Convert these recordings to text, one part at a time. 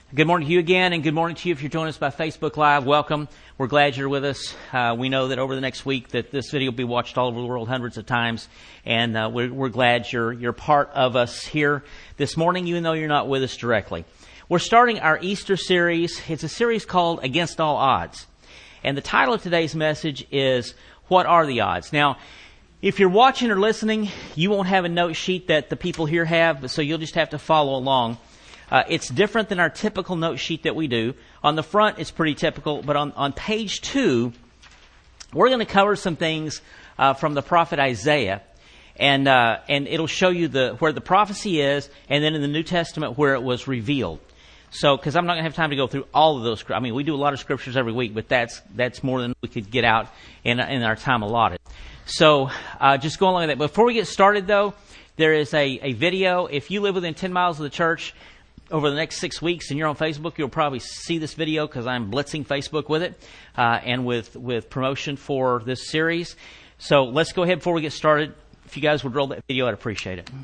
Good morning to you again, and good morning to you if you're joining us by Facebook Live. Welcome. We're glad you're with us. We know that over the next week that this video will be watched all over the world hundreds of times, and we're glad you're part of us here this morning, even though you're not with us directly. We're starting our Easter series. It's a series called Against All Odds, and the title of today's message is, What Are the Odds? Now, if you're watching or listening, you won't have a note sheet that the people here have, so you'll just have to follow along. It's different than our typical note sheet that we do. On the front, it's pretty typical, but on page 2, we're going to cover some things from the prophet Isaiah, and it'll show you where the prophecy is, and then in the New Testament where it was revealed. So, because I'm not going to have time to go through all of those. I mean, we do a lot of scriptures every week, but that's more than we could get out in our time allotted. So, just go along with that. Before we get started, though, there is a video. If you live within 10 miles of the church, over the next 6 weeks, and you're on Facebook, you'll probably see this video because I'm blitzing Facebook with it and with promotion for this series. So let's go ahead before we get started. If you guys would roll that video, I'd appreciate it.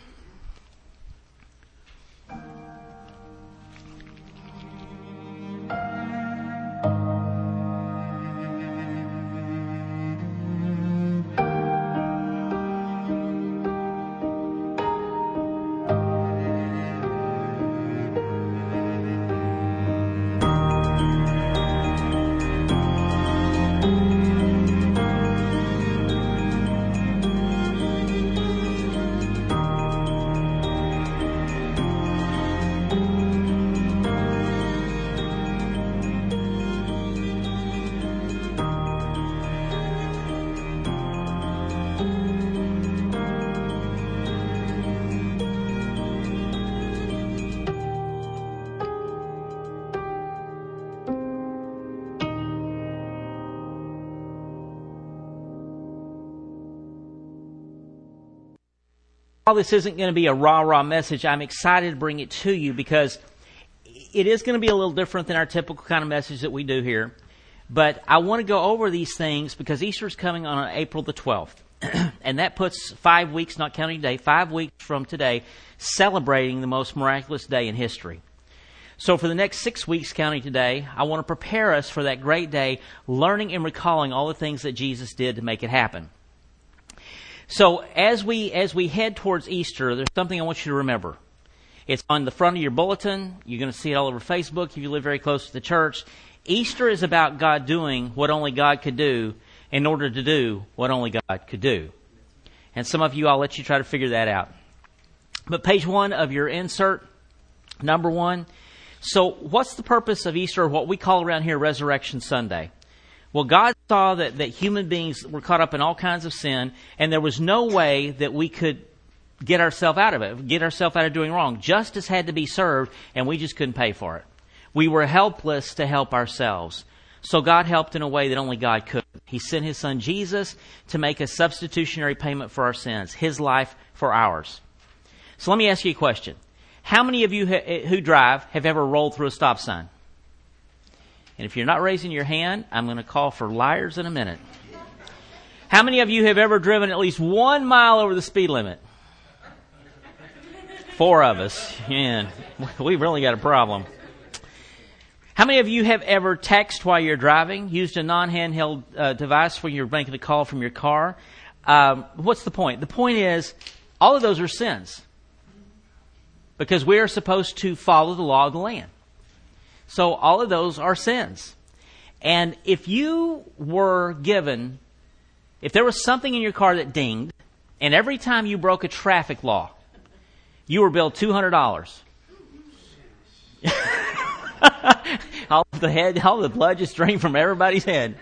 While this isn't going to be a rah-rah message, I'm excited to bring it to you because it is going to be a little different than our typical kind of message that we do here. But I want to go over these things because Easter is coming on April the 12th. And that puts 5 weeks, not counting today, 5 weeks from today, celebrating the most miraculous day in history. So for the next 6 weeks, counting today, I want to prepare us for that great day, learning and recalling all the things that Jesus did to make it happen. So as we head towards Easter, there's something I want you to remember. It's on the front of your bulletin. You're going to see it all over Facebook if you live very close to the church. Easter is about God doing what only God could do in order to do what only God could do. And some of you, I'll let you try to figure that out. But page 1 of your insert, number 1. So what's the purpose of Easter, or what we call around here Resurrection Sunday? Well, God saw that human beings were caught up in all kinds of sin, and there was no way that we could get ourselves out of it, get ourselves out of doing wrong. Justice had to be served, and we just couldn't pay for it. We were helpless to help ourselves. So God helped in a way that only God could. He sent His Son Jesus to make a substitutionary payment for our sins, His life for ours. So let me ask you a question. How many of you who drive have ever rolled through a stop sign? And if you're not raising your hand, I'm going to call for liars in a minute. How many of you have ever driven at least 1 mile over the speed limit? 4 of us. Man, we've really got a problem. How many of you have ever texted while you're driving, used a non-handheld device when you're making a call from your car? What's the point? The point is, all of those are sins. Because we are supposed to follow the law of the land. So all of those are sins. And if you were given, if there was something in your car that dinged, and every time you broke a traffic law, you were billed $200. all the blood just drained from everybody's head.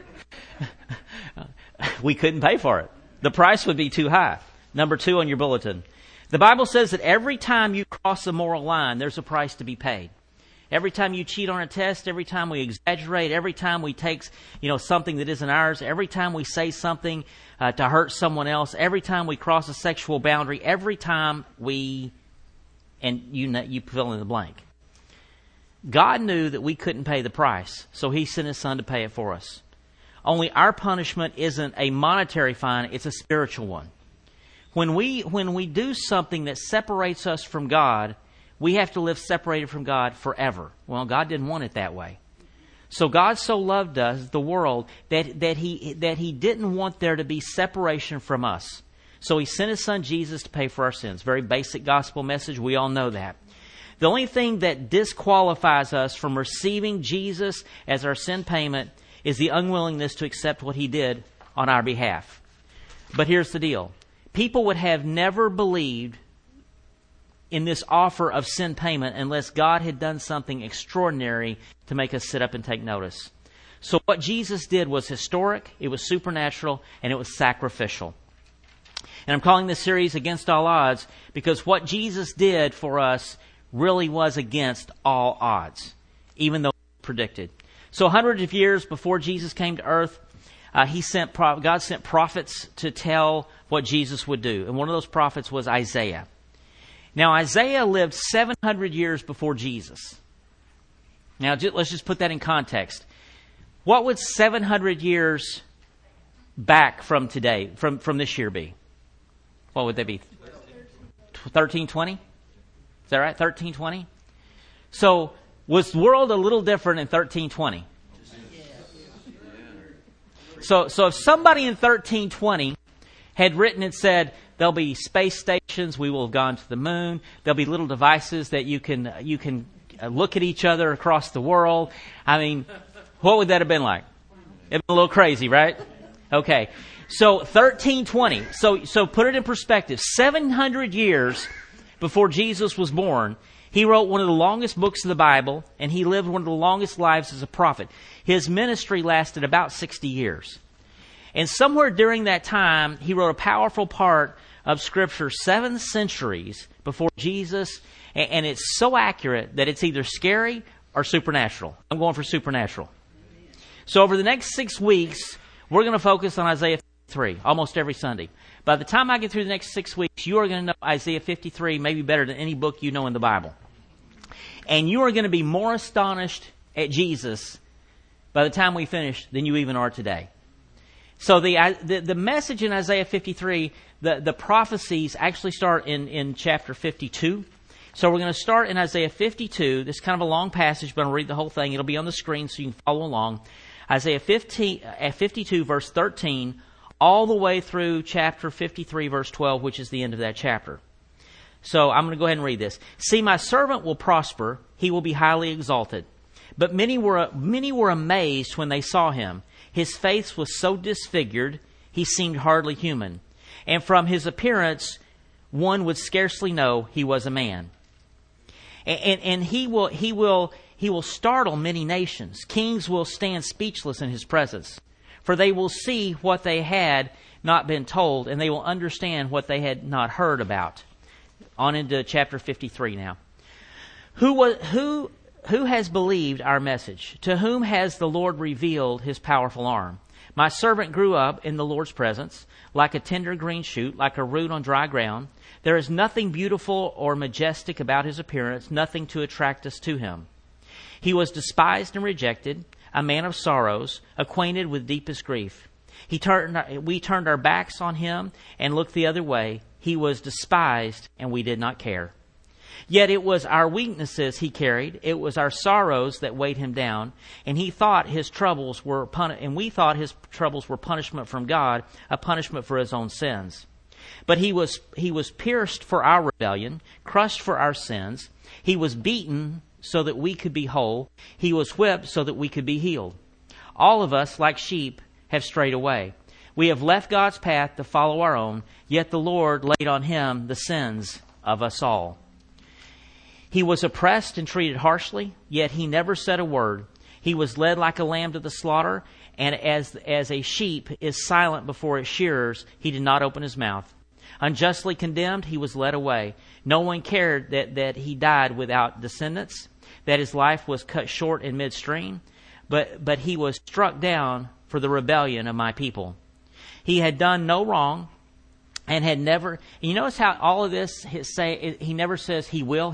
We couldn't pay for it. The price would be too high. Number 2 on your bulletin. The Bible says that every time you cross a moral line, there's a price to be paid. Every time you cheat on a test, every time we exaggerate, every time we take, something that isn't ours, every time we say something to hurt someone else, every time we cross a sexual boundary, every time and you fill in the blank. God knew that we couldn't pay the price, so He sent His Son to pay it for us. Only our punishment isn't a monetary fine, it's a spiritual one. When we do something that separates us from God, we have to live separated from God forever. Well, God didn't want it that way. So God so loved us, the world, that He didn't want there to be separation from us. So He sent His Son Jesus to pay for our sins. Very basic gospel message. We all know that. The only thing that disqualifies us from receiving Jesus as our sin payment is the unwillingness to accept what He did on our behalf. But here's the deal. People would have never believed in this offer of sin payment unless God had done something extraordinary to make us sit up and take notice. So what Jesus did was historic, it was supernatural, and it was sacrificial. And I'm calling this series Against All Odds because what Jesus did for us really was against all odds, even though it was predicted. So hundreds of years before Jesus came to earth, God sent prophets to tell what Jesus would do. And one of those prophets was Isaiah. Now, Isaiah lived 700 years before Jesus. Now, let's just put that in context. What would 700 years back from today, from this year be? What would that be? 1320? Is that right? 1320? So, was the world a little different in 1320? So if somebody in 1320 had written and said, there'll be space stations, we will have gone to the moon, there'll be little devices that you can look at each other across the world. I mean, what would that have been like? It'd been a little crazy, right? Okay. So 1320. So put it in perspective. 700 years before Jesus was born, he wrote one of the longest books of the Bible, and he lived one of the longest lives as a prophet. His ministry lasted about 60 years. And somewhere during that time, he wrote a powerful part of Scripture 7 centuries before Jesus, and it's so accurate that it's either scary or supernatural. I'm going for supernatural. So over the next 6 weeks, we're going to focus on Isaiah 53, almost every Sunday. By the time I get through the next 6 weeks, you are going to know Isaiah 53 maybe better than any book you know in the Bible. And you are going to be more astonished at Jesus by the time we finish than you even are today. So the message in Isaiah 53, the prophecies actually start in chapter 52. So we're going to start in Isaiah 52. This is kind of a long passage, but I'll read the whole thing. It'll be on the screen so you can follow along. Isaiah 52, verse 13, all the way through chapter 53, verse 12, which is the end of that chapter. So I'm going to go ahead and read this. See, my servant will prosper. He will be highly exalted. But many were amazed when they saw him. His face was so disfigured, he seemed hardly human. And from his appearance, one would scarcely know he was a man. And he will startle many nations. Kings will stand speechless in his presence. For they will see what they had not been told, and they will understand what they had not heard about. On into chapter 53 now. Who has believed our message? To whom has the Lord revealed his powerful arm? My servant grew up in the Lord's presence, like a tender green shoot, like a root on dry ground. There is nothing beautiful or majestic about his appearance, nothing to attract us to him. He was despised and rejected, a man of sorrows, acquainted with deepest grief. We turned our backs on him and looked the other way. He was despised, and we did not care. Yet it was our weaknesses he carried. It was our sorrows that weighed him down. And we thought his troubles were punishment from God, a punishment for his own sins. But he was pierced for our rebellion, crushed for our sins. He was beaten so that we could be whole. He was whipped so that we could be healed. All of us, like sheep, have strayed away. We have left God's path to follow our own, yet the Lord laid on him the sins of us all. He was oppressed and treated harshly, yet he never said a word. He was led like a lamb to the slaughter, and as a sheep is silent before its shearers, he did not open his mouth. Unjustly condemned, he was led away. No one cared that he died without descendants, that his life was cut short in midstream, but he was struck down for the rebellion of my people. He had done no wrong, and had never... You notice how all of this, he never says he will.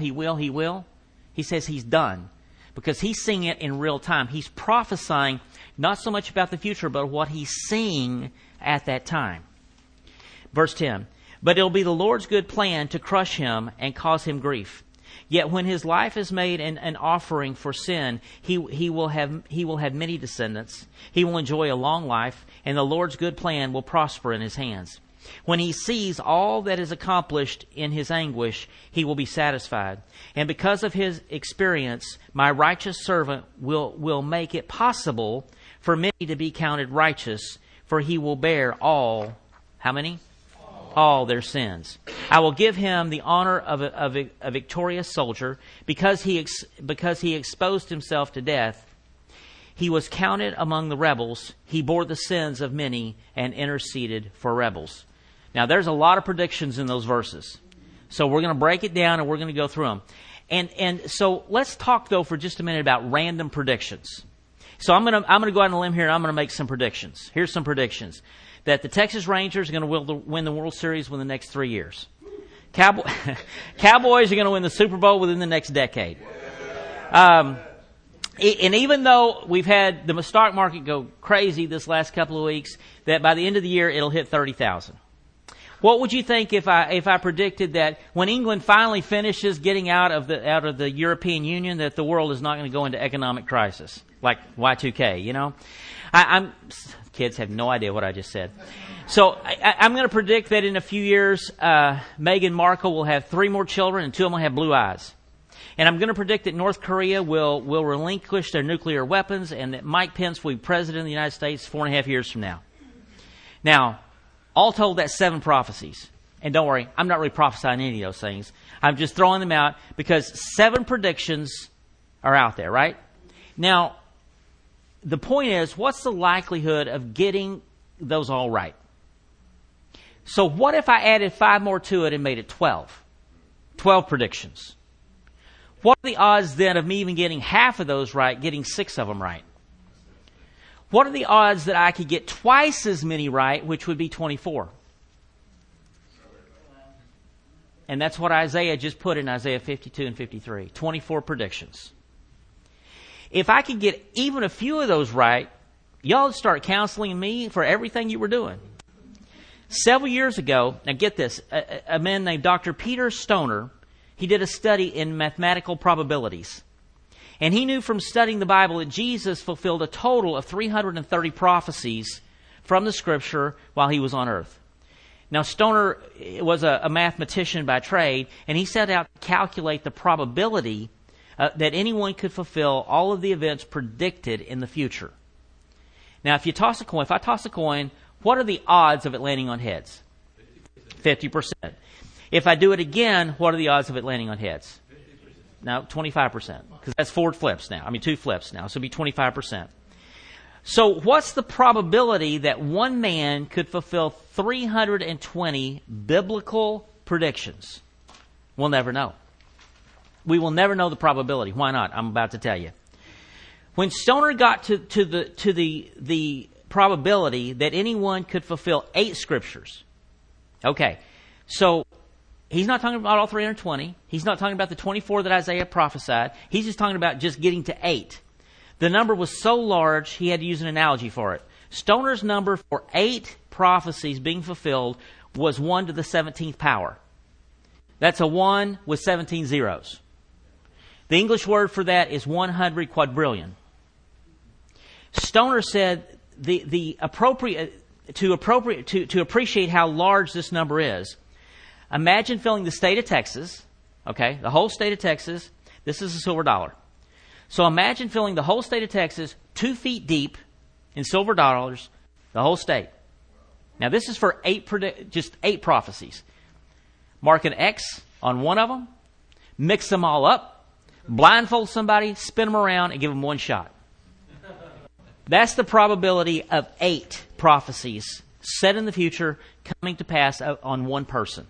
He says he's done. Because he's seeing it in real time. He's prophesying not so much about the future, but what he's seeing at that time. Verse 10. But it'll be the Lord's good plan to crush him and cause him grief. Yet when his life is made an offering for sin, he will have many descendants. He will enjoy a long life, and the Lord's good plan will prosper in his hands. When he sees all that is accomplished in his anguish, he will be satisfied. And because of his experience, my righteous servant will make it possible for many to be counted righteous, for he will bear all, how many? All their sins. I will give him the honor of a victorious soldier because he exposed himself to death. He was counted among the rebels. He bore the sins of many and interceded for rebels. Now, there's a lot of predictions in those verses. So we're going to break it down and we're going to go through them. And so let's talk, though, for just a minute about random predictions. So I'm going to go out on a limb here and I'm going to make some predictions. Here's some predictions. That the Texas Rangers are going to win the World Series within the next 3 years. Cowboys are going to win the Super Bowl within the next decade. And even though we've had the stock market go crazy this last couple of weeks, that by the end of the year it'll hit 30,000. What would you think if I predicted that when England finally finishes getting out of the European Union, that the world is not going to go into economic crisis like Y2K? You know, kids have no idea what I just said. So I'm going to predict that in a few years, Meghan Markle will have 3 more children and 2 of them will have blue eyes. And I'm going to predict that North Korea will relinquish their nuclear weapons and that Mike Pence will be president of the United States 4.5 years from now. Now, all told, that's 7 prophecies. And don't worry, I'm not really prophesying any of those things. I'm just throwing them out because 7 predictions are out there, right? Now, the point is, what's the likelihood of getting those all right? So what if I added 5 more to it and made it 12? 12 predictions. What are the odds then of me even getting half of those right, getting 6 of them right? What are the odds that I could get twice as many right, which would be 24? And that's what Isaiah just put in Isaiah 52 and 53. 24 predictions. If I could get even a few of those right, y'all would start counseling me for everything you were doing. Several years ago, now get this, a man named Dr. Peter Stoner, he did a study in mathematical probabilities. And he knew from studying the Bible that Jesus fulfilled a total of 330 prophecies from the Scripture while he was on earth. Now, Stoner was a mathematician by trade, and he set out to calculate the probability that anyone could fulfill all of the events predicted in the future. Now, if I toss a coin, what are the odds of it landing on heads? 50%. If I do it again, what are the odds of it landing on heads? Now, 25%, because that's 2 flips now, so it'll be 25%. So what's the probability that one man could fulfill 320 biblical predictions? We'll never know. We will never know the probability. Why not? I'm about to tell you. When Stoner got to the probability that anyone could fulfill 8 scriptures, okay, so he's not talking about all 320. He's not talking about the 24 that Isaiah prophesied. He's just talking about just getting to 8. The number was so large, he had to use an analogy for it. Stoner's number for 8 prophecies being fulfilled was 1 to the 17th power. That's a 1 with 17 zeros. The English word for that is 100 quadrillion. Stoner said to appreciate how large this number is, imagine filling the state of Texas, okay, the whole state of Texas. This is a silver dollar. So imagine filling the whole state of Texas 2 feet deep in silver dollars, the whole state. Now this is for 8 prophecies. Mark an X on one of them, mix them all up, blindfold somebody, spin them around, and give them one shot. That's the probability of 8 prophecies set in the future coming to pass on one person.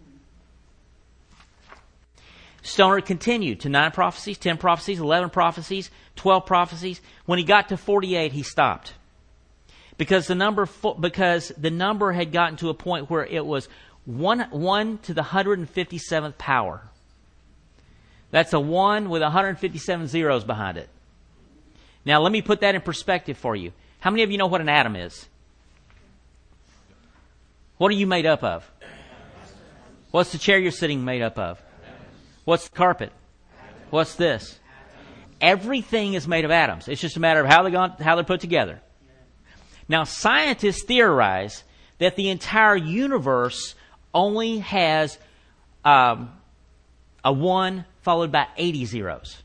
Stoner continued to 9 prophecies, 10 prophecies, 11 prophecies, 12 prophecies. When he got to 48, he stopped. Because the number had gotten to a point where it was 1 to the 157th power. That's a 1 with 157 zeros behind it. Now, let me put that in perspective for you. How many of you know what an atom is? What are you made up of? What's the chair you're sitting made up of? What's the carpet? What's this? Everything is made of atoms. It's just a matter of how they're put together. Now, scientists theorize that the entire universe only has a 1 followed by 80 zeros.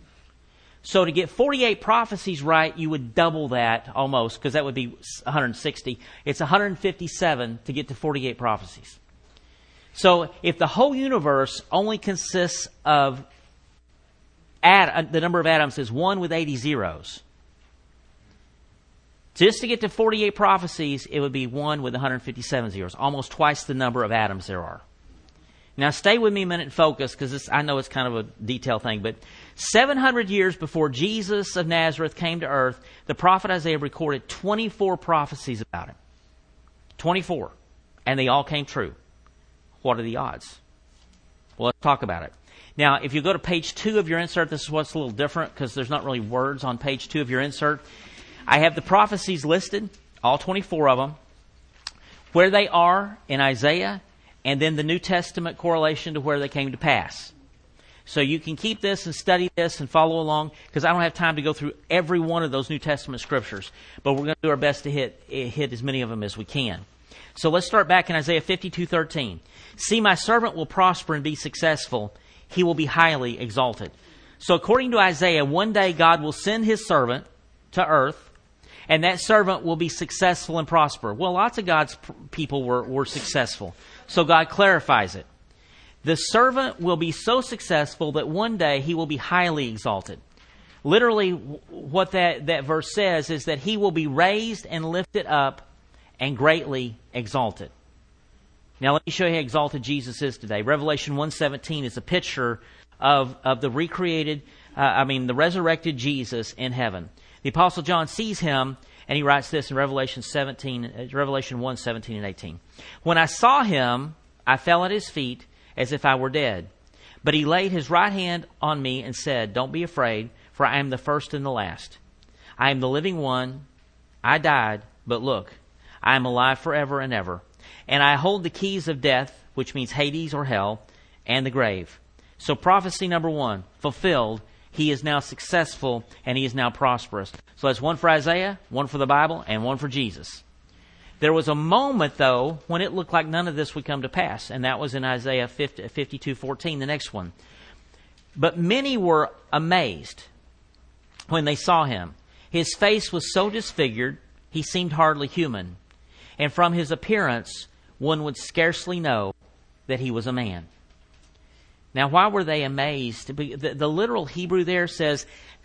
So to get 48 prophecies right, you would double that almost, because that would be 160. It's 157 to get to 48 prophecies. So if the whole universe only consists of the number of atoms is 1 with 80 zeros, just to get to 48 prophecies, it would be 1 with 157 zeros, almost twice the number of atoms there are. Now, stay with me a minute and focus, because I know it's kind of a detail thing, but 700 years before Jesus of Nazareth came to earth, the prophet Isaiah recorded 24 prophecies about him. 24. And they all came true. What are the odds? Well, let's talk about it. Now, if you go to page 2 of your insert, this is what's a little different, because there's not really words on page 2 of your insert. I have the prophecies listed, all 24 of them, where they are in Isaiah, and then the New Testament correlation to where they came to pass. So you can keep this and study this and follow along, because I don't have time to go through every one of those New Testament scriptures, but we're going to do our best to hit as many of them as we can. So let's start back in Isaiah 52:13. See, my servant will prosper and be successful. He will be highly exalted. So according to Isaiah, one day God will send his servant to earth, and that servant will be successful and prosper. Well, lots of God's people were successful. So God clarifies it. The servant will be so successful that one day he will be highly exalted. Literally, what that verse says is that he will be raised and lifted up and greatly exalted. Now, let me show you how exalted Jesus is today. Revelation 1:17 is a picture of the the resurrected Jesus in heaven. The Apostle John sees him, and he writes this in Revelation 1:17 and 18. When I saw him, I fell at his feet as if I were dead. But he laid his right hand on me and said, don't be afraid, for I am the first and the last. I am the living one. I died, but look, I am alive forever and ever. And I hold the keys of death, which means Hades or hell, and the grave. So prophecy number 1, fulfilled. He is now successful, and he is now prosperous. So that's one for Isaiah, one for the Bible, and one for Jesus. There was a moment, though, when it looked like none of this would come to pass, and that was in Isaiah 52:14, the next one. But many were amazed when they saw him. His face was so disfigured, he seemed hardly human. And from his appearance, one would scarcely know that he was a man. Now, why were they amazed? The literal Hebrew there says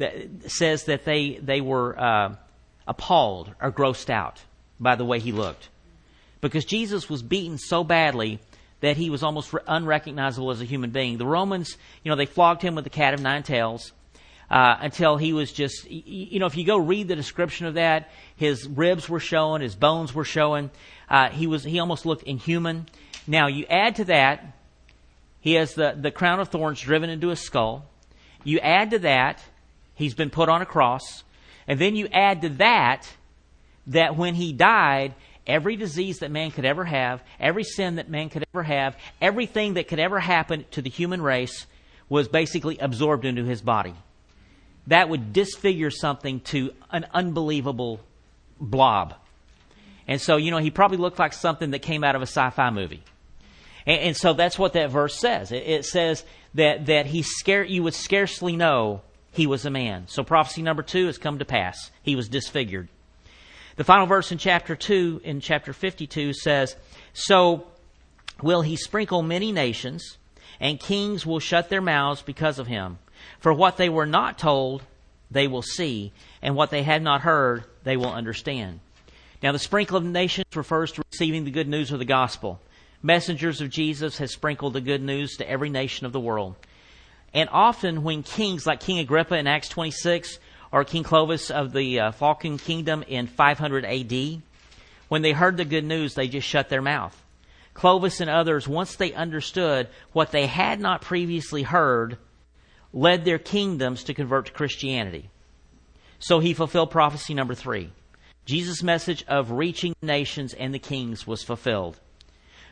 that they were appalled or grossed out by the way he looked. Because Jesus was beaten so badly that he was almost unrecognizable as a human being. The Romans, they flogged him with the cat of nine tails until he was just, if you go read the description of that, his ribs were showing, his bones were showing. He almost looked inhuman. Now, you add to that, he has the crown of thorns driven into his skull. You add to that, he's been put on a cross. And then you add to that when he died, every disease that man could ever have, every sin that man could ever have, everything that could ever happen to the human race was basically absorbed into his body. That would disfigure something to an unbelievable blob. And so, he probably looked like something that came out of a sci-fi movie. And so that's what that verse says. It says that you would scarcely know he was a man. So prophecy number 2 has come to pass. He was disfigured. The final verse in chapter 2, in chapter 52, says, so will he sprinkle many nations, and kings will shut their mouths because of him. For what they were not told, they will see, and what they had not heard, they will understand. Now, the sprinkle of nations refers to receiving the good news of the gospel. Messengers of Jesus have sprinkled the good news to every nation of the world. And often when kings, like King Agrippa in Acts 26, or King Clovis of the Falkan Kingdom in 500 AD, when they heard the good news, they just shut their mouth. Clovis and others, once they understood what they had not previously heard, led their kingdoms to convert to Christianity. So he fulfilled prophecy number 3. Jesus' message of reaching the nations and the kings was fulfilled.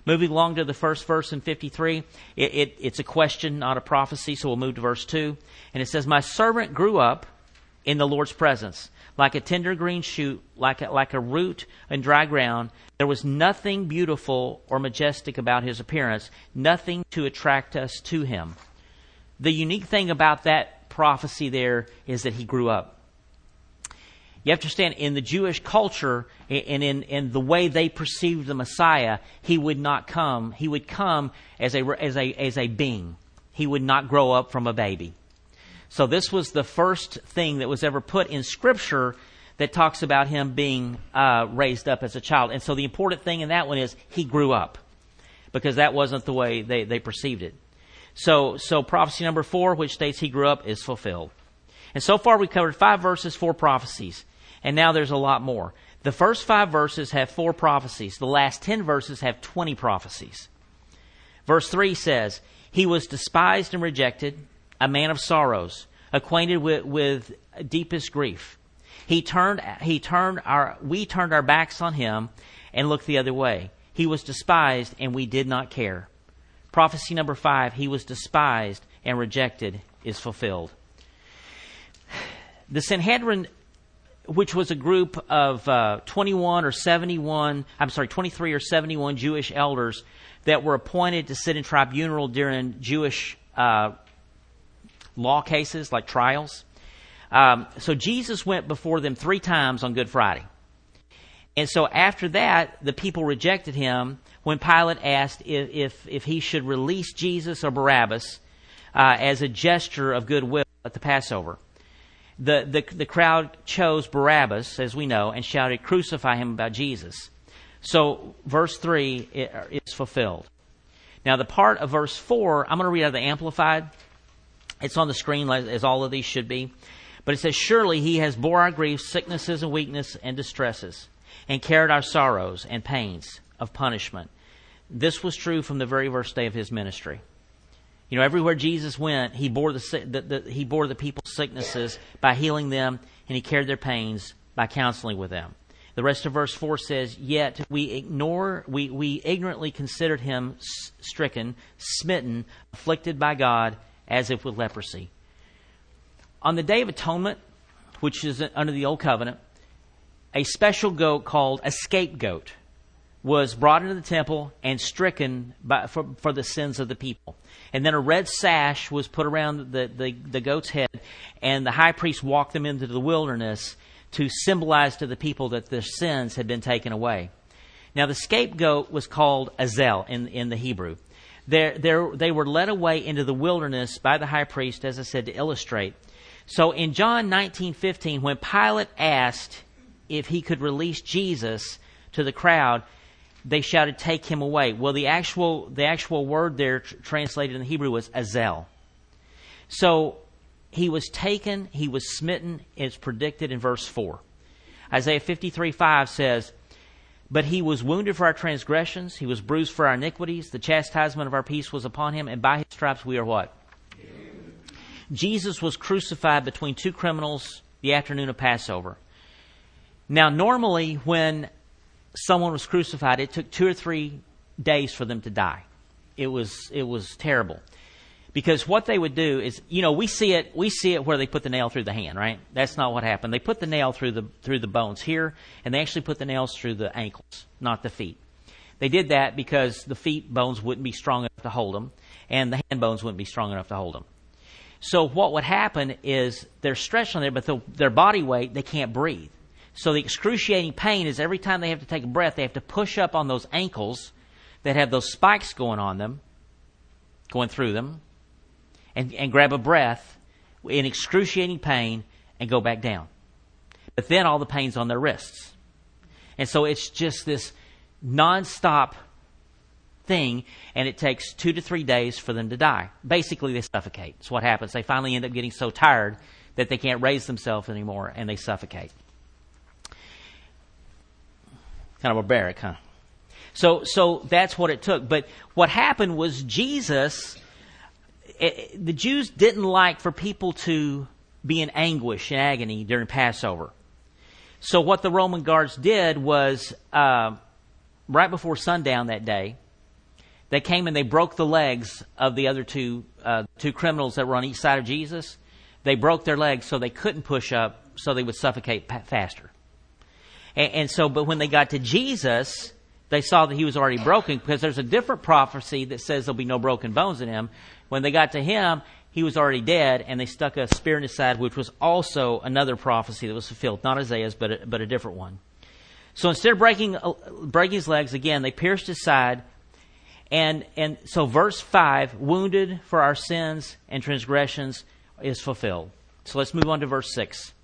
Moving along to the first verse in 53, it's a question, not a prophecy, so we'll move to verse 2. And it says, "My servant grew up in the Lord's presence, like a tender green shoot, like a root in dry ground. There was nothing beautiful or majestic about his appearance, nothing to attract us to him." The unique thing about that prophecy there is that he grew up. You have to understand, in the Jewish culture and in the way they perceived the Messiah, he would not come. He would come as a being. He would not grow up from a baby. So this was the first thing that was ever put in Scripture that talks about him being raised up as a child. And so the important thing in that one is he grew up, because that wasn't the way they perceived it. So prophecy number 4, which states he grew up, is fulfilled. And so far we've covered 5 verses, 4 prophecies. And now there's a lot more. The first 5 verses have 4 prophecies. The last 10 verses have 20 prophecies. Verse 3 says, "He was despised and rejected, a man of sorrows, acquainted with deepest grief. We turned our backs on him and looked the other way. He was despised and we did not care." Prophecy number 5, he was despised and rejected, is fulfilled. The Sanhedrin, which was a group of 23 or 71 Jewish elders that were appointed to sit in tribunal during Jewish law cases, like trials. So Jesus went before them 3 times on Good Friday. And so after that, the people rejected him when Pilate asked if he should release Jesus or Barabbas as a gesture of goodwill at the Passover. The crowd chose Barabbas, as we know, and shouted, "Crucify him," about Jesus. So verse 3 is fulfilled. Now the part of verse 4, I'm going to read out of the Amplified. It's on the screen, as all of these should be. But it says, "Surely he has bore our griefs, sicknesses, and weakness, and distresses, and carried our sorrows and pains of punishment." This was true from the very first day of his ministry. You know, everywhere Jesus went, he bore the people's sicknesses by healing them, and he carried their pains by counseling with them. The rest of verse 4 says, "Yet we ignorantly considered him stricken, smitten, afflicted by God, as if with leprosy." On the Day of Atonement, which is under the Old Covenant, a special goat called a scapegoat was brought into the temple and stricken for the sins of the people. And then a red sash was put around the goat's head, and the high priest walked them into the wilderness to symbolize to the people that their sins had been taken away. Now the scapegoat was called Azel in the Hebrew. They were led away into the wilderness by the high priest, as I said, to illustrate. So in John 19:15, when Pilate asked if he could release Jesus to the crowd, they shouted, "Take him away." Well, the actual word there translated in the Hebrew was Azel. So he was taken, he was smitten, it's predicted in verse 4. Isaiah 53:5 says, "But he was wounded for our transgressions, he was bruised for our iniquities, the chastisement of our peace was upon him, and by his stripes we are" what? Jesus was crucified between 2 criminals the afternoon of Passover. Now, normally when someone was crucified, it took 2 or 3 days for them to die. It was terrible. Because what they would do is, you know, we see it where they put the nail through the hand, right? That's not what happened. They put the nail through the bones here, and they actually put the nails through the ankles, not the feet. They did that because the feet bones wouldn't be strong enough to hold them, and the hand bones wouldn't be strong enough to hold them. So what would happen is they're stretched on there, but their body weight, they can't breathe. So the excruciating pain is every time they have to take a breath, they have to push up on those ankles that have those spikes going through them, and grab a breath in excruciating pain and go back down. But then all the pain's on their wrists. And so it's just this nonstop thing, and it takes 2 to 3 days for them to die. Basically, they suffocate. That's what happens. They finally end up getting so tired that they can't raise themselves anymore, and they suffocate. Kind of barbaric, huh? So that's what it took. But what happened was the Jews didn't like for people to be in anguish and agony during Passover. So what the Roman guards did was, right before sundown that day, they came and they broke the legs of the other two criminals that were on each side of Jesus. They broke their legs so they couldn't push up, so they would suffocate faster. And so, but when they got to Jesus, they saw that he was already broken, because there's a different prophecy that says there'll be no broken bones in him. When they got to him, he was already dead, and they stuck a spear in his side, which was also another prophecy that was fulfilled. Not Isaiah's, but a different one. So instead of breaking his legs, again, they pierced his side. And so verse 5, wounded for our sins and transgressions, is fulfilled. So let's move on to verse 6.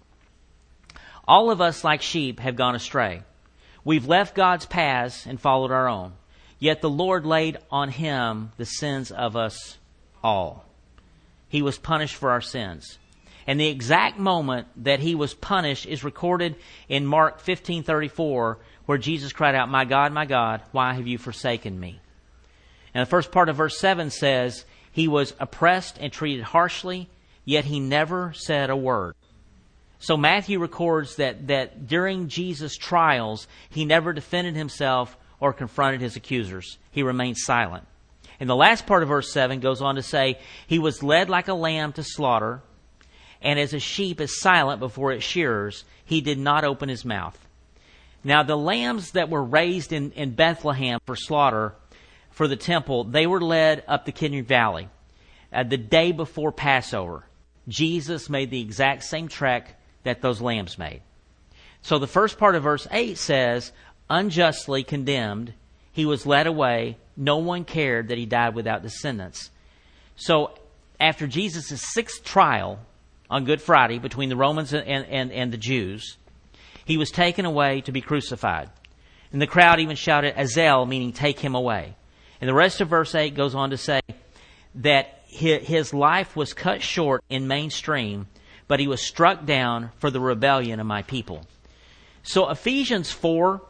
All of us, like sheep, have gone astray. We've left God's paths and followed our own. Yet the Lord laid on him the sins of us all. He was punished for our sins. And the exact moment that he was punished is recorded in Mark 15:34, where Jesus cried out, my God, why have you forsaken me?" And the first part of verse 7 says, he was oppressed and treated harshly, yet he never said a word. So Matthew records that during Jesus' trials, he never defended himself or confronted his accusers. He remained silent. And the last part of verse 7 goes on to say, he was led like a lamb to slaughter, and as a sheep is silent before its shearers, he did not open his mouth. Now the lambs that were raised in Bethlehem for slaughter for the temple, they were led up the Kidron Valley the day before Passover. Jesus made the exact same trek that those lambs made. So the first part of verse 8 says, unjustly condemned, he was led away. No one cared that he died without descendants. So after Jesus' sixth trial on Good Friday between the Romans and the Jews, he was taken away to be crucified. And the crowd even shouted, Azel, meaning take him away. And the rest of verse 8 goes on to say that his life was cut short in mainstream, but he was struck down for the rebellion of my people. So Ephesians 4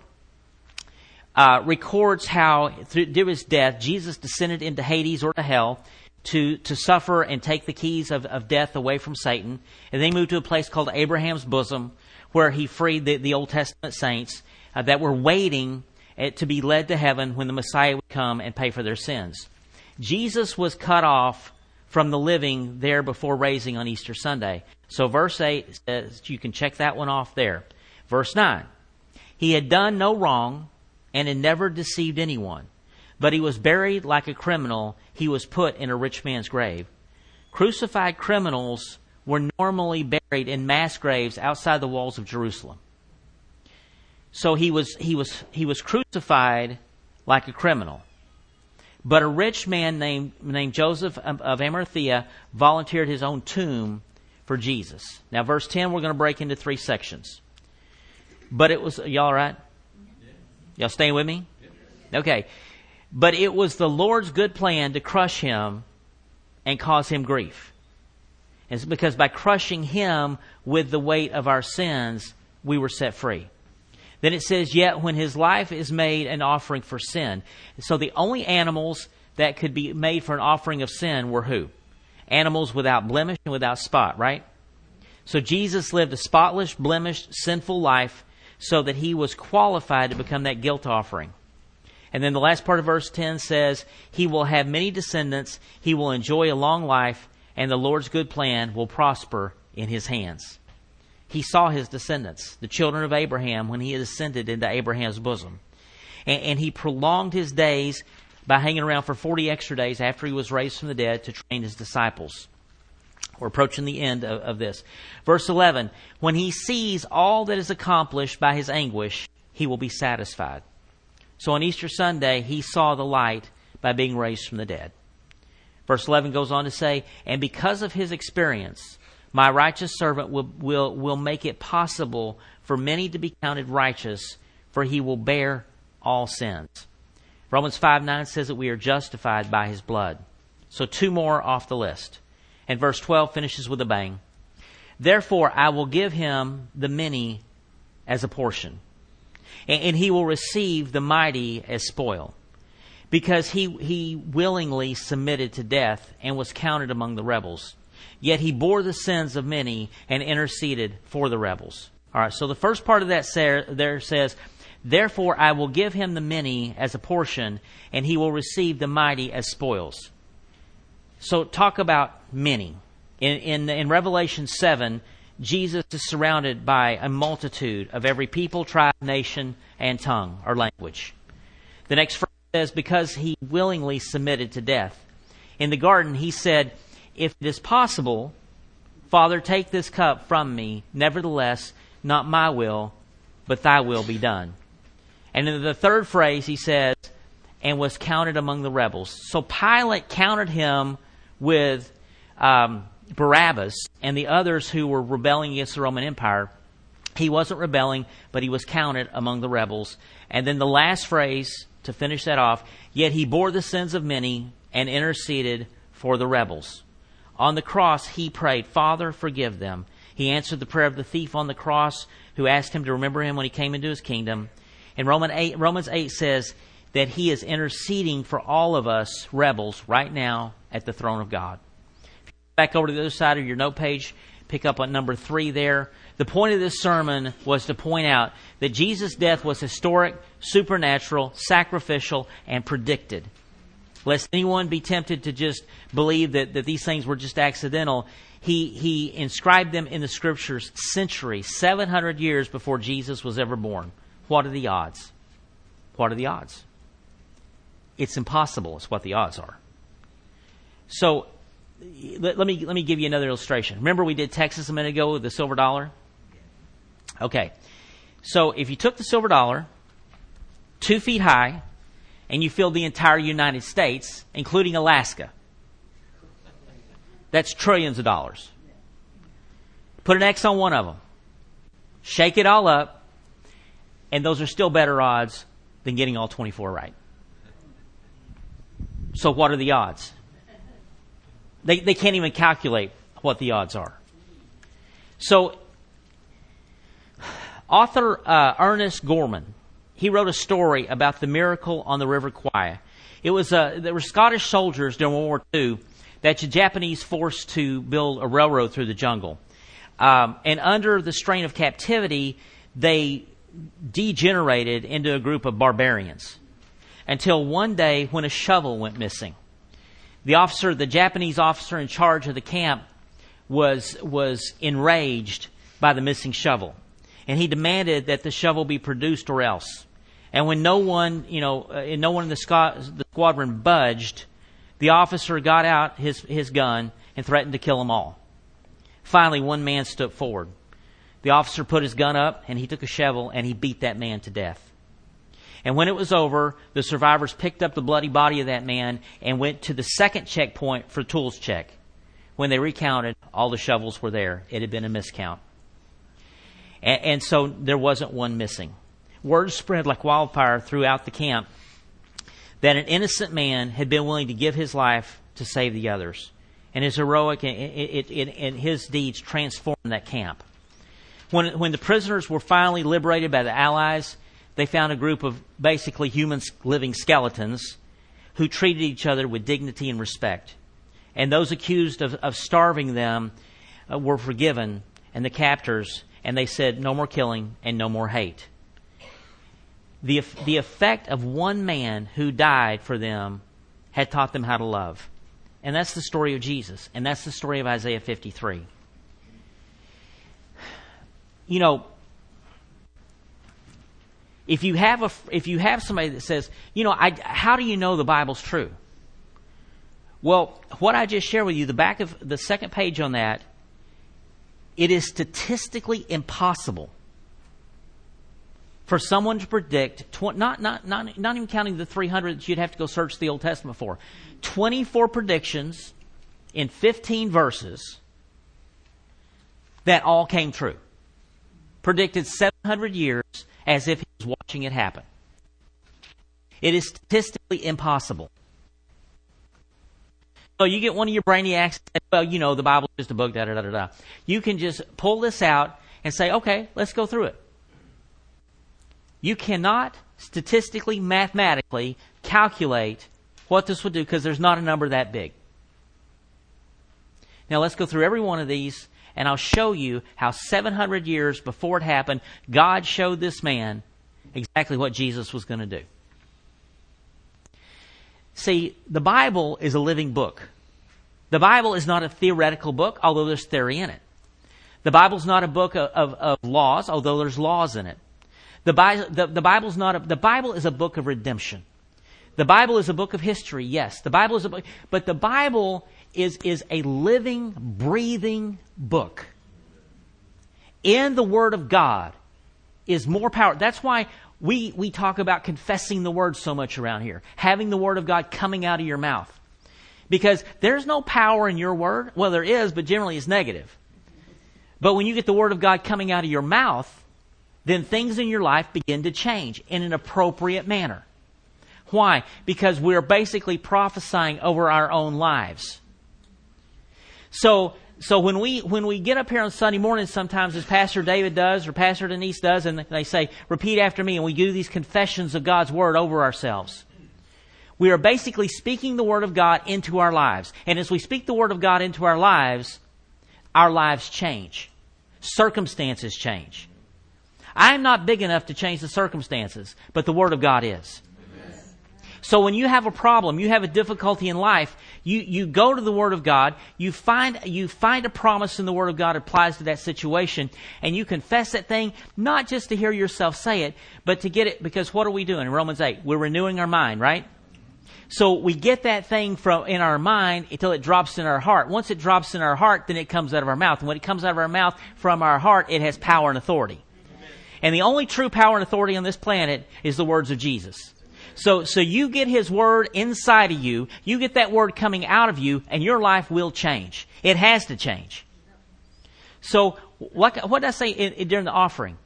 records how through his death, Jesus descended into Hades or to hell to suffer and take the keys of death away from Satan. And then he moved to a place called Abraham's bosom, where he freed the Old Testament saints that were waiting to be led to heaven when the Messiah would come and pay for their sins. Jesus was cut off from the living there before raising on Easter Sunday. So verse 8 says, you can check that one off there. Verse 9, he had done no wrong and had never deceived anyone, but he was buried like a criminal. He was put in a rich man's grave. Crucified criminals were normally buried in mass graves outside the walls of Jerusalem. So he was crucified like a criminal. But a rich man named Joseph of Arimathea volunteered his own tomb for Jesus. Now, verse 10, we're going to break into three sections. But it was, y'all all right? Y'all staying with me? Okay. But it was the Lord's good plan to crush him and cause him grief. And it's because by crushing him with the weight of our sins, we were set free. Then it says, yet when his life is made an offering for sin. So the only animals that could be made for an offering of sin were who? Animals without blemish and without spot, right? So Jesus lived a spotless, blemished, sinful life so that he was qualified to become that guilt offering. And then the last part of verse 10 says, he will have many descendants, he will enjoy a long life, and the Lord's good plan will prosper in his hands. He saw his descendants, the children of Abraham, when he had ascended into Abraham's bosom. And he prolonged his days by hanging around for 40 extra days after he was raised from the dead to train his disciples. We're approaching the end of this. Verse 11, when he sees all that is accomplished by his anguish, he will be satisfied. So on Easter Sunday, he saw the light by being raised from the dead. Verse 11 goes on to say, and because of his experience, my righteous servant will make it possible for many to be counted righteous, for he will bear all sins. Romans 5:9 says that we are justified by his blood. So two more off the list. And verse 12 finishes with a bang. Therefore, I will give him the many as a portion, and he will receive the mighty as spoil, because he willingly submitted to death and was counted among the rebels. Yet he bore the sins of many and interceded for the rebels. All right, so the first part of that there says Therefore I will give him the many as a portion, and he will receive the mighty as spoils. So talk about many. In Revelation 7, Jesus is surrounded by a multitude of every people, tribe, nation, and tongue or language. The next phrase says, because he willingly submitted to death. In the garden, he said, if it is possible, Father, take this cup from me. Nevertheless, not my will, but thy will be done. And in the third phrase, he says, and was counted among the rebels. So Pilate counted him with Barabbas and the others who were rebelling against the Roman Empire. He wasn't rebelling, but he was counted among the rebels. And then the last phrase, to finish that off, yet he bore the sins of many and interceded for the rebels. On the cross, he prayed, Father, forgive them. He answered the prayer of the thief on the cross who asked him to remember him when he came into his kingdom. And Romans 8 says that he is interceding for all of us rebels right now at the throne of God. Back over to the other side of your note page, pick up on number 3 there. The point of this sermon was to point out that Jesus' death was historic, supernatural, sacrificial, and predicted. Lest anyone be tempted to just believe that these things were just accidental, he inscribed them in the Scriptures centuries, 700 years before Jesus was ever born. What are the odds? What are the odds? It's impossible is what the odds are. So, let me give you another illustration. Remember we did Texas a minute ago with the silver dollar? Okay. So if you took the silver dollar 2 feet high and you filled the entire United States, including Alaska, that's trillions of dollars. Put an X on one of them. Shake it all up, and those are still better odds than getting all 24 right. So what are the odds? They can't even calculate what the odds are. So, author Ernest Gorman, he wrote a story about the miracle on the River Kwai. There were Scottish soldiers during World War II that the Japanese forced to build a railroad through the jungle. And under the strain of captivity, they degenerated into a group of barbarians. Until one day when a shovel went missing. The Japanese officer in charge of the camp was enraged by the missing shovel. And he demanded that the shovel be produced or else. And when no one in the squadron budged, the officer got out his gun and threatened to kill them all. Finally, one man stood forward. The officer put his gun up and he took a shovel and he beat that man to death. And when it was over, the survivors picked up the bloody body of that man and went to the second checkpoint for tools check. When they recounted, all the shovels were there. It had been a miscount. And so there wasn't one missing. Word spread like wildfire throughout the camp that an innocent man had been willing to give his life to save the others. And his heroic and his deeds transformed that camp. When the prisoners were finally liberated by the Allies, they found a group of basically human living skeletons who treated each other with dignity and respect. And those accused of starving them were forgiven, and the captors, and they said, no more killing and no more hate. The effect of one man who died for them had taught them how to love. And that's the story of Jesus, and that's the story of Isaiah 53. You know, if you have somebody that says, how do you know the Bible's true? Well, what I just shared with you, the back of the second page on that, it is statistically impossible for someone to predict, not even counting the 300 that you'd have to go search the Old Testament for, 24 predictions in 15 verses that all came true. Predicted 700 years as if he was watching it happen. It is statistically impossible. So you get one of your brainiacs and say, well, the Bible's just a book, da-da-da-da-da. You can just pull this out and say, okay, let's go through it. You cannot statistically, mathematically calculate what this would do because there's not a number that big. Now let's go through every one of these and I'll show you how 700 years before it happened, God showed this man exactly what Jesus was going to do. See, the Bible is a living book. The Bible is not a theoretical book, although there's theory in it. The Bible's not a book of laws, although there's laws in it. The Bible is a book of redemption. The Bible is a book of history, yes. The Bible is a book, but the Bible is a living, breathing book. In the Word of God is more power. That's why we talk about confessing the Word so much around here. Having the Word of God coming out of your mouth. Because there's no power in your word. Well, there is, but generally it's negative. But when you get the Word of God coming out of your mouth, then things in your life begin to change in an appropriate manner. Why? Because we're basically prophesying over our own lives. So when we get up here on Sunday morning, sometimes as Pastor David does or Pastor Denise does, and they say, repeat after me, and we do these confessions of God's Word over ourselves. We are basically speaking the Word of God into our lives. And as we speak the Word of God into our lives change. Circumstances change. I am not big enough to change the circumstances, but the Word of God is. Amen. So when you have a problem, you have a difficulty in life, you go to the Word of God, you find a promise in the Word of God that applies to that situation, and you confess that thing, not just to hear yourself say it, but to get it, because what are we doing in Romans 8? We're renewing our mind, right? So we get that thing in our mind until it drops in our heart. Once it drops in our heart, then it comes out of our mouth. And when it comes out of our mouth from our heart, it has power and authority. Amen. And the only true power and authority on this planet is the words of Jesus. So you get His Word inside of you, you get that Word coming out of you, and your life will change. It has to change. So what did I say during the offering?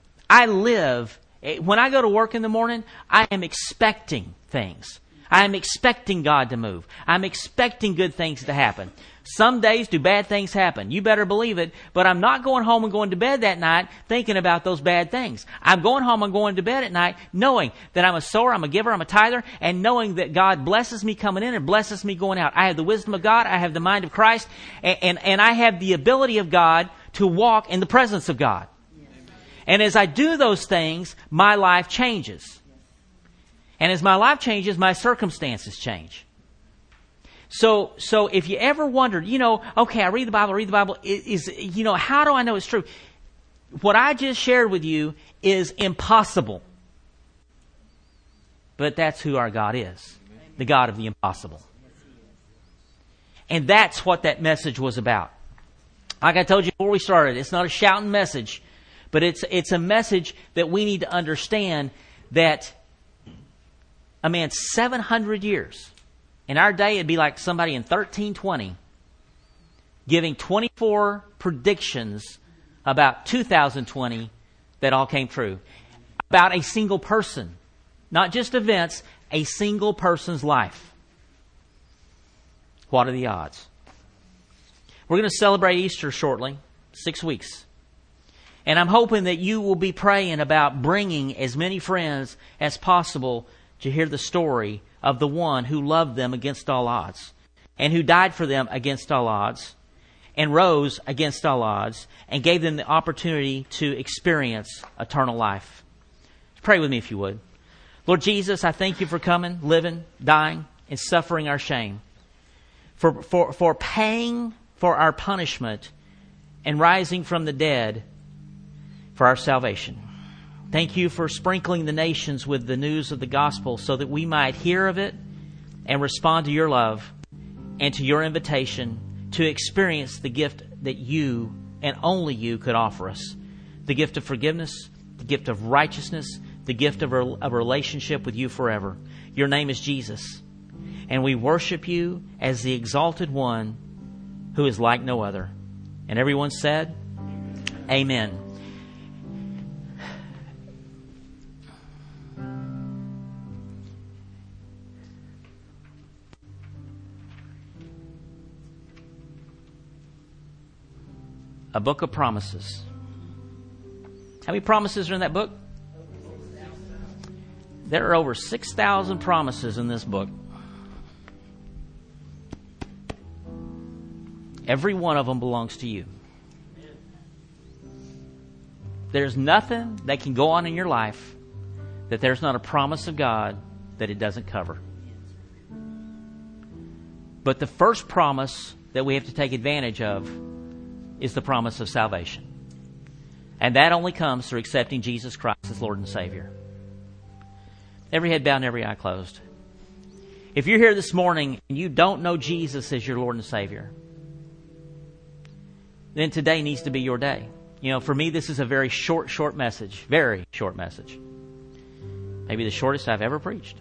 When I go to work in the morning, I am expecting things. I am expecting God to move. I'm expecting good things to happen. Some days do bad things happen. You better believe it. But I'm not going home and going to bed that night thinking about those bad things. I'm going home and going to bed at night knowing that I'm a sower, I'm a giver, I'm a tither, and knowing that God blesses me coming in and blesses me going out. I have the wisdom of God. I have the mind of Christ. And I have the ability of God to walk in the presence of God. And as I do those things, my life changes. And as my life changes, my circumstances change. So if you ever wondered, okay, I read the Bible, how do I know it's true? What I just shared with you is impossible. But that's who our God is. The God of the impossible. And that's what that message was about. Like I told you before we started, it's not a shouting message, but it's a message that we need to understand that 700 years. In our day, it'd be like somebody in 1320 giving 24 predictions about 2020 that all came true. About a single person. Not just events, a single person's life. What are the odds? We're going to celebrate Easter shortly, 6 weeks. And I'm hoping that you will be praying about bringing as many friends as possible to hear the story of the one who loved them against all odds and who died for them against all odds and rose against all odds and gave them the opportunity to experience eternal life. Pray with me if you would. Lord Jesus, I thank you for coming, living, dying, and suffering our shame, for paying for our punishment and rising from the dead for our salvation. Thank you for sprinkling the nations with the news of the gospel so that we might hear of it and respond to your love and to your invitation to experience the gift that you and only you could offer us. The gift of forgiveness, the gift of righteousness, the gift of a relationship with you forever. Your name is Jesus. And we worship you as the exalted one who is like no other. And everyone said, Amen. A book of promises. How many promises are in that book? There are over 6,000 promises in this book. Every one of them belongs to you. There's nothing that can go on in your life that there's not a promise of God that it doesn't cover. But the first promise that we have to take advantage of is the promise of salvation. And that only comes through accepting Jesus Christ as Lord and Savior. Every head bowed and every eye closed. If you're here this morning and you don't know Jesus as your Lord and Savior, then today needs to be your day. You know, for me, this is a very short message. Very short message. Maybe the shortest I've ever preached.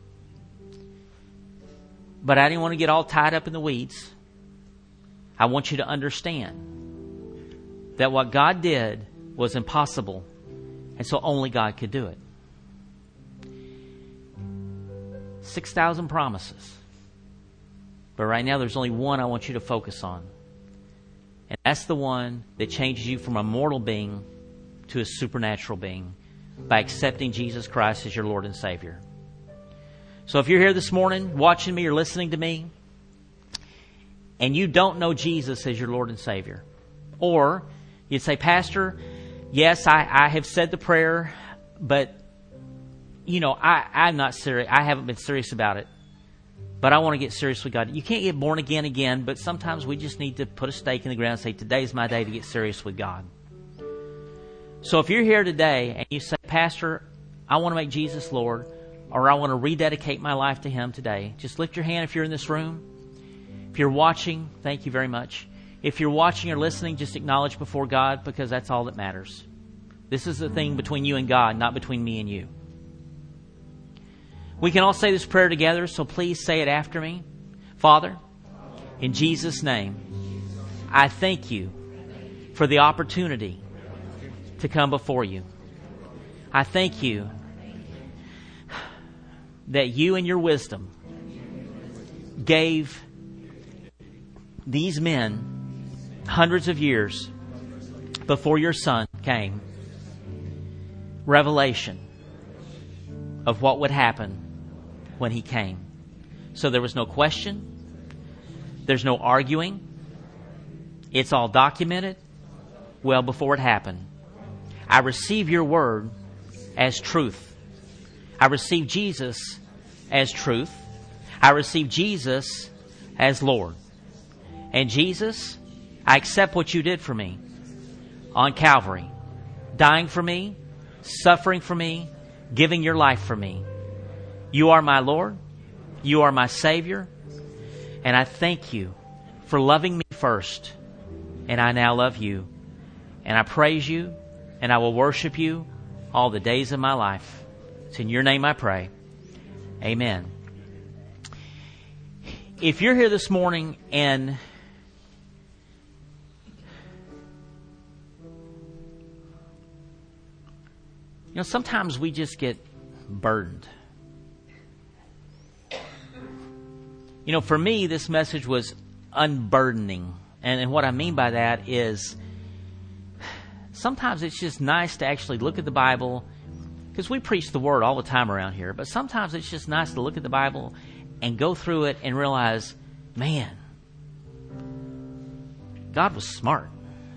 But I didn't want to get all tied up in the weeds. I want you to understand that what God did was impossible, and so only God could do it. 6,000 promises. But right now there's only one I want you to focus on. And that's the one that changes you from a mortal being to a supernatural being by accepting Jesus Christ as your Lord and Savior. So if you're here this morning watching me or listening to me and you don't know Jesus as your Lord and Savior, or you'd say, Pastor, yes, I have said the prayer, but you know, I'm not serious. I haven't been serious about it. But I want to get serious with God. You can't get born again, but sometimes we just need to put a stake in the ground and say, today's my day to get serious with God. So if you're here today and you say, Pastor, I want to make Jesus Lord, or I want to rededicate my life to Him today, just lift your hand if you're in this room. If you're watching, thank you very much. If you're watching or listening, just acknowledge before God, because that's all that matters. This is the thing between you and God, not between me and you. We can all say this prayer together, so please say it after me. Father, in Jesus' name, I thank you for the opportunity to come before you. I thank you that you in your wisdom gave these men hundreds of years before your Son came revelation of what would happen when He came. So there was no question. There's no arguing. It's all documented well before it happened. I receive your word as truth. I receive Jesus as truth. I receive Jesus as Lord. And Jesus, I accept what you did for me on Calvary. Dying for me, suffering for me, giving your life for me. You are my Lord. You are my Savior. And I thank you for loving me first. And I now love you. And I praise you. And I will worship you all the days of my life. It's in your name I pray. Amen. If you're here this morning and you know, sometimes we just get burdened. You know, for me, this message was unburdening. And what I mean by that is sometimes it's just nice to actually look at the Bible, because we preach the Word all the time around here, but sometimes it's just nice to look at the Bible and go through it and realize, man, God was smart.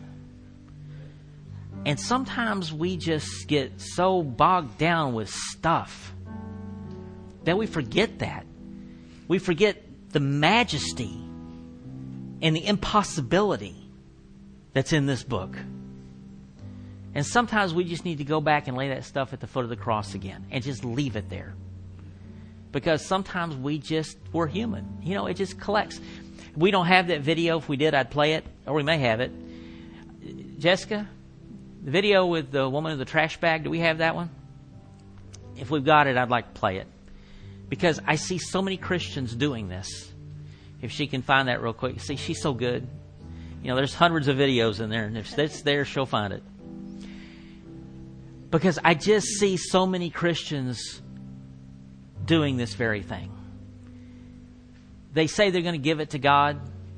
And sometimes we just get so bogged down with stuff that we forget that. We forget the majesty and the impossibility that's in this book. And sometimes we just need to go back and lay that stuff at the foot of the cross again and just leave it there. Because sometimes we're human. You know, it just collects. We don't have that video. If we did, I'd play it, or we may have it. Jessica, the video with the woman in the trash bag, do we have that one? If we've got it, I'd like to play it. Because I see so many Christians doing this. If she can find that real quick. See, she's so good. You know, there's hundreds of videos in there, and if it's there, she'll find it. Because I just see so many Christians doing this very thing. They say they're going to give it to God,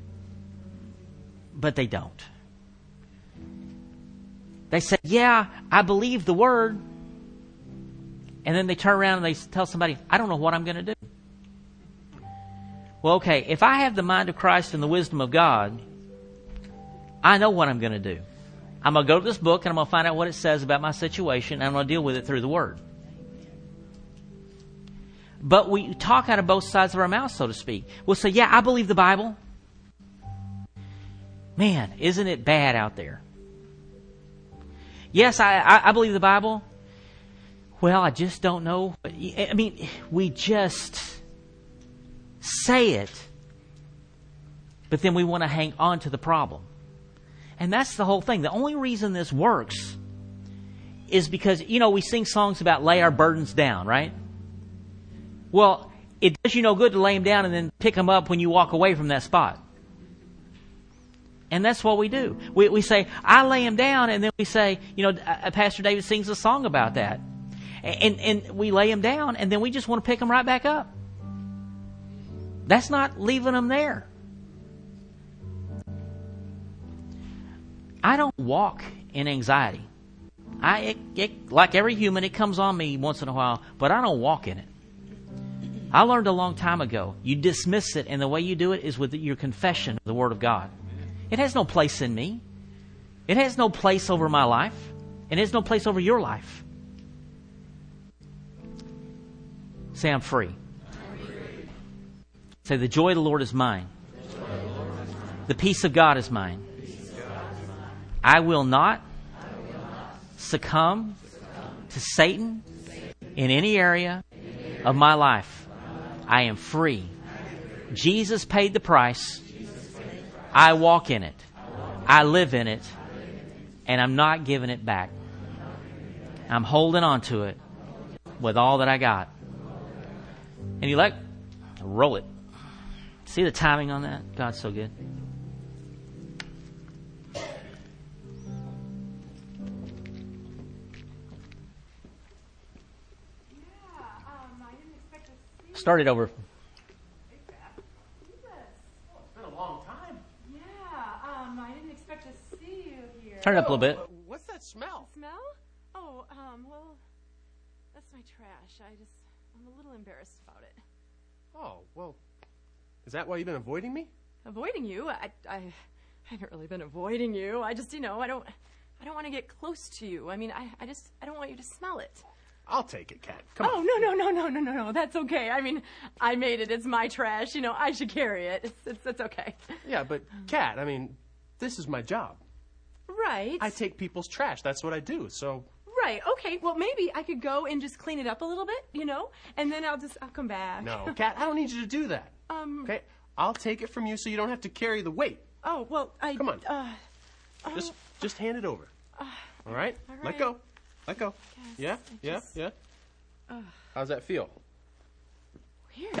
but they don't. They say, yeah, I believe the Word. And then they turn around and they tell somebody, I don't know what I'm going to do. Well, okay, if I have the mind of Christ and the wisdom of God, I know what I'm going to do. I'm going to go to this book and I'm going to find out what it says about my situation, and I'm going to deal with it through the Word. But we talk out of both sides of our mouth, so to speak. We'll say, yeah, I believe the Bible. Man, isn't it bad out there? Yes, I believe the Bible. Well, I just don't know. I mean, we just say it, but then we want to hang on to the problem. And that's the whole thing. The only reason this works is because, we sing songs about lay our burdens down, right? Well, it does you no good to lay them down and then pick them up when you walk away from that spot. And that's what we do. We say, I lay them down, and then we say, Pastor David sings a song about that. And we lay them down, and then we just want to pick them right back up. That's not leaving them there. I don't walk in anxiety. Like every human, it comes on me once in a while, but I don't walk in it. I learned a long time ago, you dismiss it, and the way you do it is with your confession of the Word of God. It has no place in me. It has no place over my life. It has no place over your life. Say, I'm free. Say, the joy of the Lord is mine. The peace of God is mine. I will not succumb to Satan in any area of my life. I am free. Jesus paid the price. I walk in it. I live in it. And I'm not giving it back. I'm holding on to it with all that I got. And you roll it. See the timing on that? God's so good. Start it over. It's been a long time. Yeah, I didn't expect to see you here. Turn it up a little bit. What's that smell? Smell? Oh, well, that's my trash. I'm a little embarrassed about it. Oh, well, is that why you've been avoiding me? Avoiding you? I haven't really been avoiding you. I just, I don't want to get close to you. I mean, I don't want you to smell it. I'll take it, Kat. Come on. No. That's okay. I mean, I made it. It's my trash. I should carry it. It's okay. Yeah, but Kat, this is my job. Right. I take people's trash. That's what I do, so... Right, okay. Well, maybe I could go and just clean it up a little bit, and then I'll come back. No, Kat, I don't need you to do that. Okay? I'll take it from you so you don't have to carry the weight. Oh, well, Come on. Just hand it over. All right? All right. Let go. Let go. Yes, Yeah? How's that feel? Weird.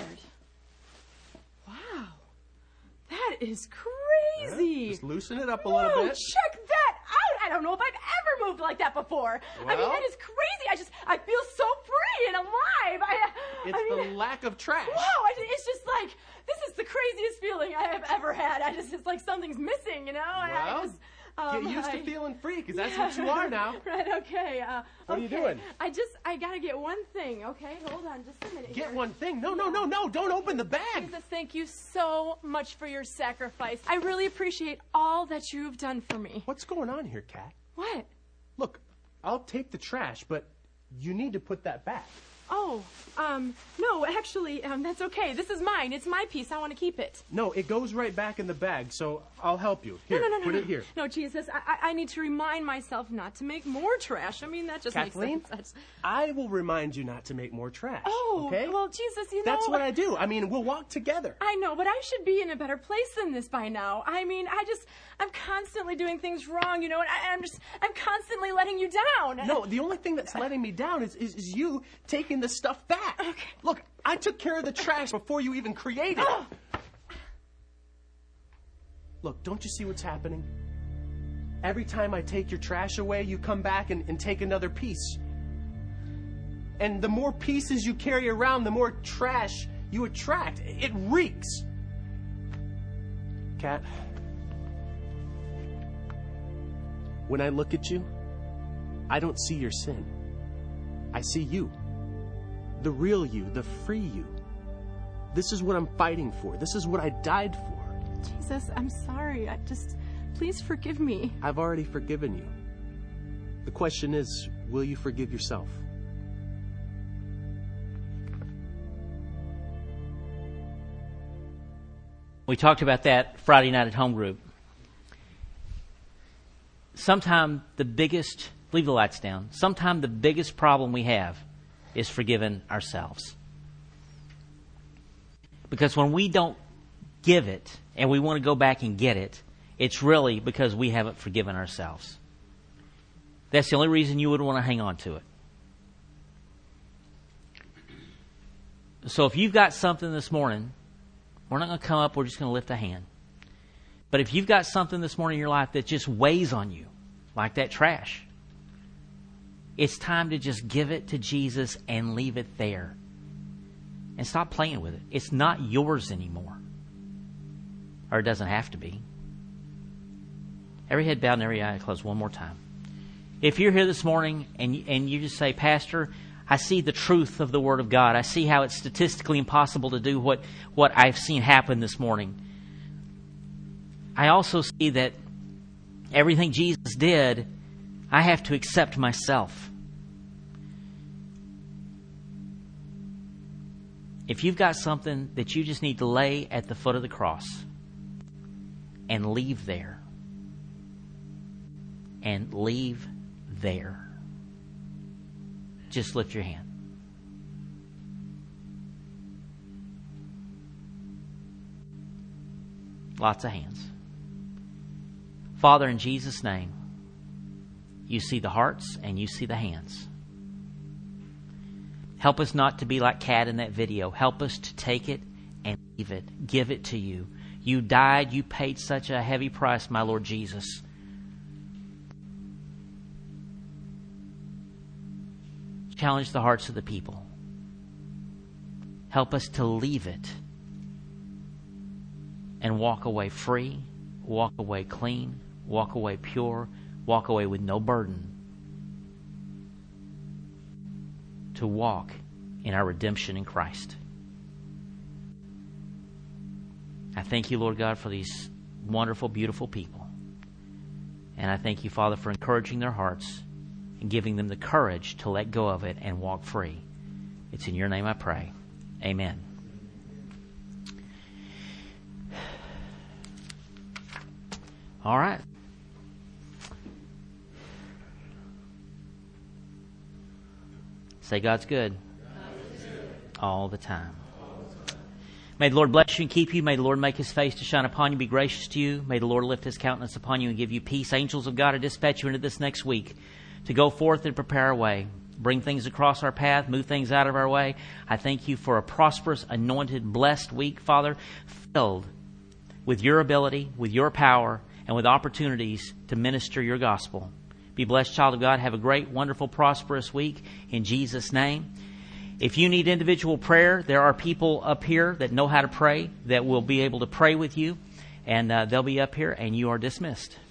Wow. That is crazy. Yeah, just loosen it up a little bit. Check that out. I don't know if I've ever moved like that before. Well, that is crazy. I feel so free and alive. It's the lack of trash. Wow, it's just like, this is the craziest feeling I have ever had. It's like something's missing, Well, get used to feeling free, because that's what you are now. Right, okay. What are you doing? I gotta get one thing, okay? Hold on just a minute Get here. one thing. No, don't open the bag. Jesus, thank you so much for your sacrifice. I really appreciate all that you've done for me. What's going on here, Kat? What? Look, I'll take the trash, but you need to put that back. Oh, no, actually, that's okay. This is mine. It's my piece. I want to keep it. No, it goes right back in the bag, so I'll help you. Here, No. put it here. No, Jesus, I need to remind myself not to make more trash. That just Kathleen, makes sense. I will remind you not to make more trash. Oh, okay? well, Jesus, That's what I do. We'll walk together. I know, but I should be in a better place than this by now. I'm constantly doing things wrong, and I'm constantly letting you down. No, the only thing that's letting me down is you taking the stuff back. Okay. Look, I took care of the trash before you even created it. Look, don't you see what's happening? Every time I take your trash away, you come back and take another piece. And the more pieces you carry around, the more trash you attract. It reeks. Kat, when I look at you, I don't see your sin. I see you. The real you, the free you. This is what I'm fighting for. This is what I died for. Jesus, I'm sorry. Please forgive me. I've already forgiven you. The question is, will you forgive yourself? We talked about that Friday night at home group. Sometimes the biggest, leave the lights down, sometimes the biggest problem we have is forgiving ourselves. Because when we don't give it and we want to go back and get it, it's really because we haven't forgiven ourselves. That's the only reason you would want to hang on to it. So if you've got something this morning, we're not going to come up, we're just going to lift a hand. But if you've got something this morning in your life that just weighs on you, like that trash, it's time to just give it to Jesus and leave it there. And stop playing with it. It's not yours anymore. Or it doesn't have to be. Every head bowed and every eye closed one more time. If you're here this morning and you just say, Pastor, I see the truth of the Word of God. I see how it's statistically impossible to do what I've seen happen this morning. I also see that everything Jesus did, I have to accept myself. If you've got something that you just need to lay at the foot of the cross and leave there, and leave there, just lift your hand. Lots of hands. Father, in Jesus' name, you see the hearts and you see the hands. Help us not to be like Kat in that video. Help us to take it and leave it. Give it to you. You died. You paid such a heavy price, my Lord Jesus. Challenge the hearts of the people. Help us to leave it and walk away free, walk away clean, walk away pure, walk away with no burden, to walk in our redemption in Christ. I thank you, Lord God, for these wonderful, beautiful people. And I thank you, Father, for encouraging their hearts and giving them the courage to let go of it and walk free. It's in your name I pray. Amen. All right. Say, God's good. All the time. May the Lord bless you and keep you. May the Lord make His face to shine upon you, be gracious to you. May the Lord lift His countenance upon you and give you peace. Angels of God, I dispatch you into this next week to go forth and prepare our way, bring things across our path, move things out of our way. I thank you for a prosperous, anointed, blessed week, Father, filled with your ability, with your power, and with opportunities to minister your gospel. Be blessed, child of God. Have a great, wonderful, prosperous week in Jesus' name. If you need individual prayer, there are people up here that know how to pray that will be able to pray with you, and they'll be up here, and you are dismissed.